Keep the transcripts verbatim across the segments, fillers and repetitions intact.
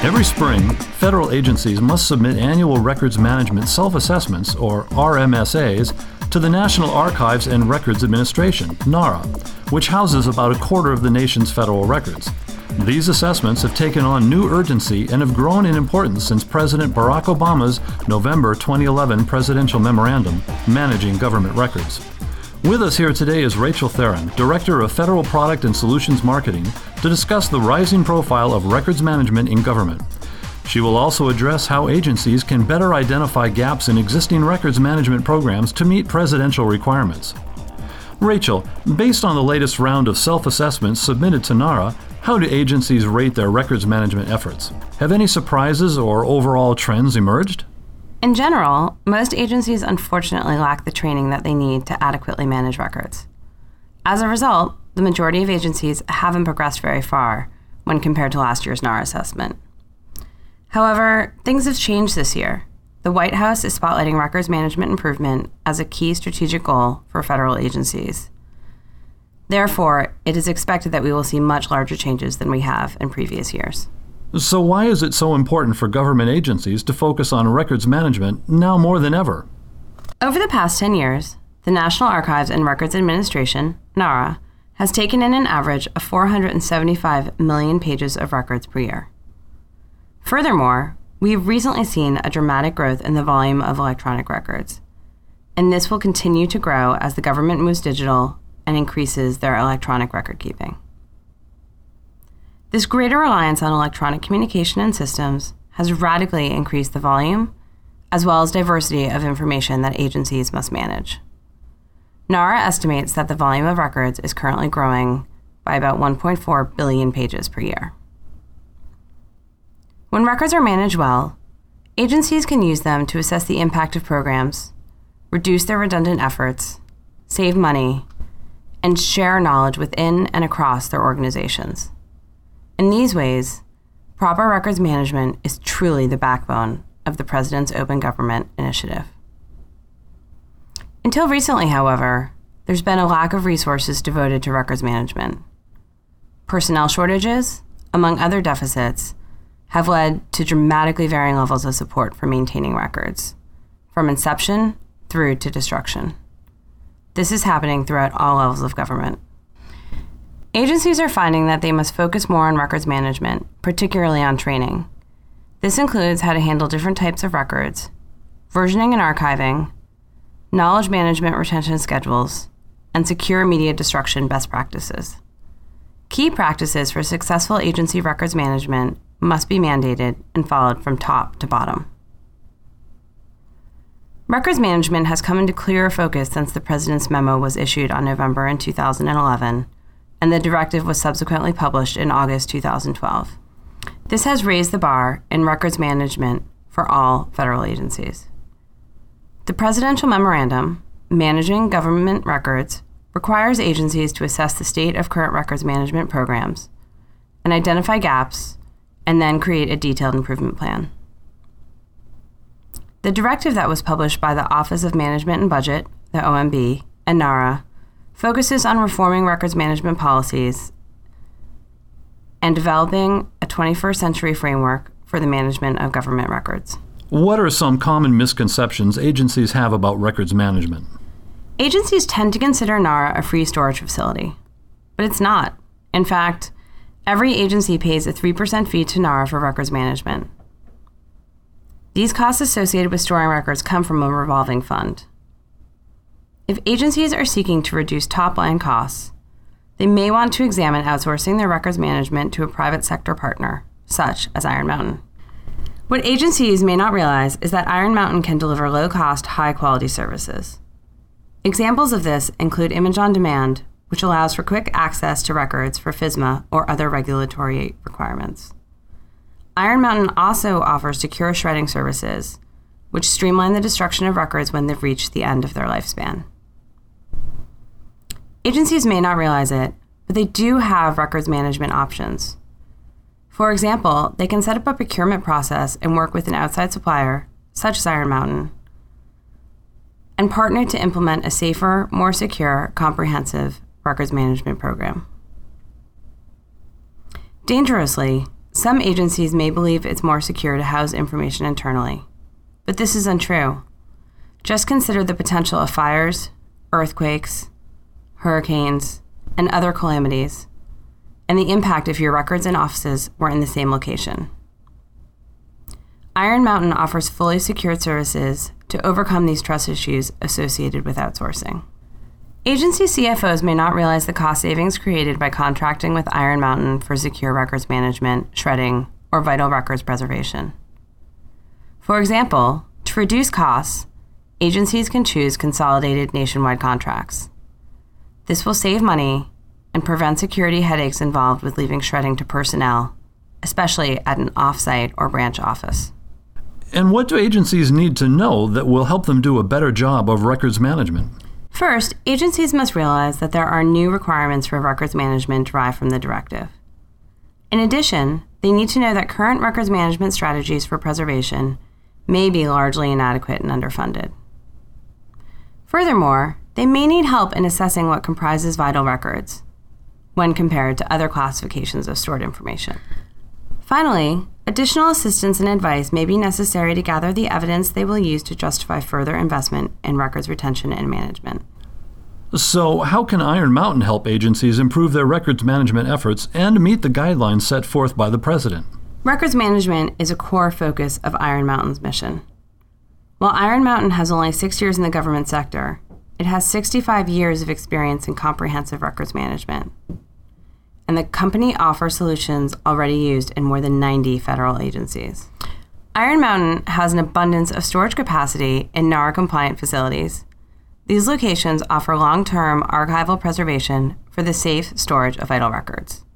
Every spring, federal agencies must submit annual records management self-assessments, or R M S As, to the National Archives and Records Administration, NARA, which houses about a quarter of the nation's federal records. These assessments have taken on new urgency and have grown in importance since President Barack Obama's November twenty eleven presidential memorandum, Managing Government Records. With us here today is Rachel Theron, Director of Federal Product and Solutions Marketing, to discuss the rising profile of records management in government. She will also address how agencies can better identify gaps in existing records management programs to meet presidential requirements. Rachel, based on the latest round of self-assessments submitted to NARA, how do agencies rate their records management efforts? Have any surprises or overall trends emerged? In general, most agencies unfortunately lack the training that they need to adequately manage records. As a result, the majority of agencies haven't progressed very far when compared to last year's NARA assessment. However, things have changed this year. The White House is spotlighting records management improvement as a key strategic goal for federal agencies. Therefore, it is expected that we will see much larger changes than we have in previous years. So why is it so important for government agencies to focus on records management now more than ever? Over the past ten years, the National Archives and Records Administration, NARA, has taken in an average of four hundred seventy-five million pages of records per year. Furthermore, we have recently seen a dramatic growth in the volume of electronic records, and this will continue to grow as the government moves digital and increases their electronic record keeping. This greater reliance on electronic communication and systems has radically increased the volume, as well as diversity of information that agencies must manage. NARA estimates that the volume of records is currently growing by about one point four billion pages per year. When records are managed well, agencies can use them to assess the impact of programs, reduce their redundant efforts, save money, and share knowledge within and across their organizations. In these ways, proper records management is truly the backbone of the President's Open Government Initiative. Until recently, however, there's been a lack of resources devoted to records management. Personnel shortages, among other deficits, have led to dramatically varying levels of support for maintaining records, from inception through to destruction. This is happening throughout all levels of government. Agencies are finding that they must focus more on records management, particularly on training. This includes how to handle different types of records, versioning and archiving, knowledge management retention schedules, and secure immediate destruction best practices. Key practices for successful agency records management must be mandated and followed from top to bottom. Records management has come into clearer focus since the President's memo was issued on November in two thousand eleven, and the directive was subsequently published in August two thousand twelve. This has raised the bar in records management for all federal agencies. The presidential memorandum, Managing Government Records, requires agencies to assess the state of current records management programs and identify gaps, and then create a detailed improvement plan. The directive that was published by the Office of Management and Budget, the O M B, and NARA focuses on reforming records management policies and developing a twenty-first century framework for the management of government records. What are some common misconceptions agencies have about records management? Agencies tend to consider NARA a free storage facility, but it's not. In fact, every agency pays a three percent fee to NARA for records management. These costs associated with storing records come from a revolving fund. If agencies are seeking to reduce top-line costs, they may want to examine outsourcing their records management to a private sector partner, such as Iron Mountain. What agencies may not realize is that Iron Mountain can deliver low-cost, high-quality services. Examples of this include Image on Demand, which allows for quick access to records for FISMA or other regulatory requirements. Iron Mountain also offers secure shredding services, which streamline the destruction of records when they've reached the end of their lifespan. Agencies may not realize it, but they do have records management options. For example, they can set up a procurement process and work with an outside supplier, such as Iron Mountain, and partner to implement a safer, more secure, comprehensive records management program. Dangerously, Some agencies may believe it's more secure to house information internally, but this is untrue. Just consider the potential of fires, earthquakes, hurricanes, and other calamities, and the impact if your records and offices were in the same location. Iron Mountain offers fully secured services to overcome these trust issues associated with outsourcing. Agency C F Os may not realize the cost savings created by contracting with Iron Mountain for secure records management, shredding, or vital records preservation. For example, to reduce costs, agencies can choose consolidated nationwide contracts. This will save money and prevent security headaches involved with leaving shredding to personnel, especially at an off-site or branch office. And what do agencies need to know that will help them do a better job of records management? First, agencies must realize that there are new requirements for records management derived from the directive. In addition, they need to know that current records management strategies for preservation may be largely inadequate and underfunded. Furthermore, they may need help in assessing what comprises vital records when compared to other classifications of stored information. Finally, additional assistance and advice may be necessary to gather the evidence they will use to justify further investment in records retention and management. So, how can Iron Mountain help agencies improve their records management efforts and meet the guidelines set forth by the President? Records management is a core focus of Iron Mountain's mission. While Iron Mountain has only six years in the government sector, it has sixty-five years of experience in comprehensive records management. And the company offers solutions already used in more than ninety federal agencies. Iron Mountain has an abundance of storage capacity in NARA-compliant facilities. These locations offer long-term archival preservation for the safe storage of vital records.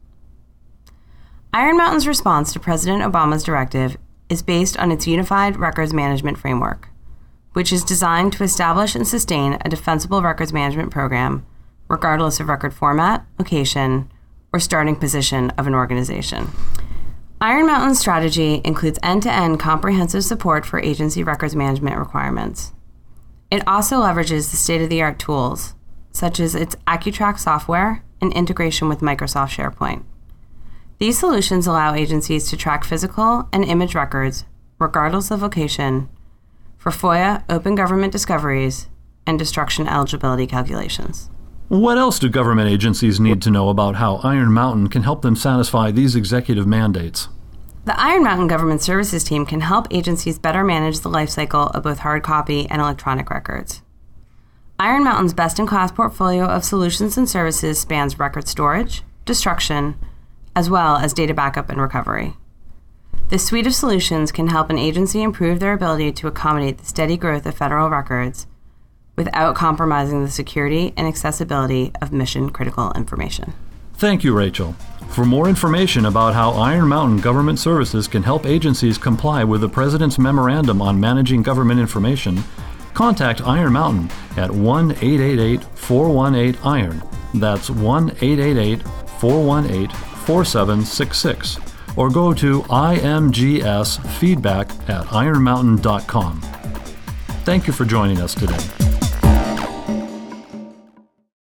Iron Mountain's response to President Obama's directive is based on its Unified Records Management Framework, which is designed to establish and sustain a defensible records management program, regardless of record format, location, or starting position of an organization. Iron Mountain's strategy includes end-to-end comprehensive support for agency records management requirements. It also leverages the state-of-the-art tools, such as its AccuTrack software and integration with Microsoft SharePoint. These solutions allow agencies to track physical and image records, regardless of location, for FOIA, open government discoveries, and destruction eligibility calculations. What else do government agencies need to know about how Iron Mountain can help them satisfy these executive mandates? The Iron Mountain Government Services team can help agencies better manage the lifecycle of both hard copy and electronic records. Iron Mountain's best-in-class portfolio of solutions and services spans record storage, destruction, as well as data backup and recovery. This suite of solutions can help an agency improve their ability to accommodate the steady growth of federal records without compromising the security and accessibility of mission-critical information. Thank you, Rachel. For more information about how Iron Mountain Government Services can help agencies comply with the President's Memorandum on Managing Government Information, contact Iron Mountain at one eight eight eight, four one eight, IRON. That's one eight eight eight, four one eight, four seven six six. Or go to imgsfeedback at iron mountain dot com. Thank you for joining us today.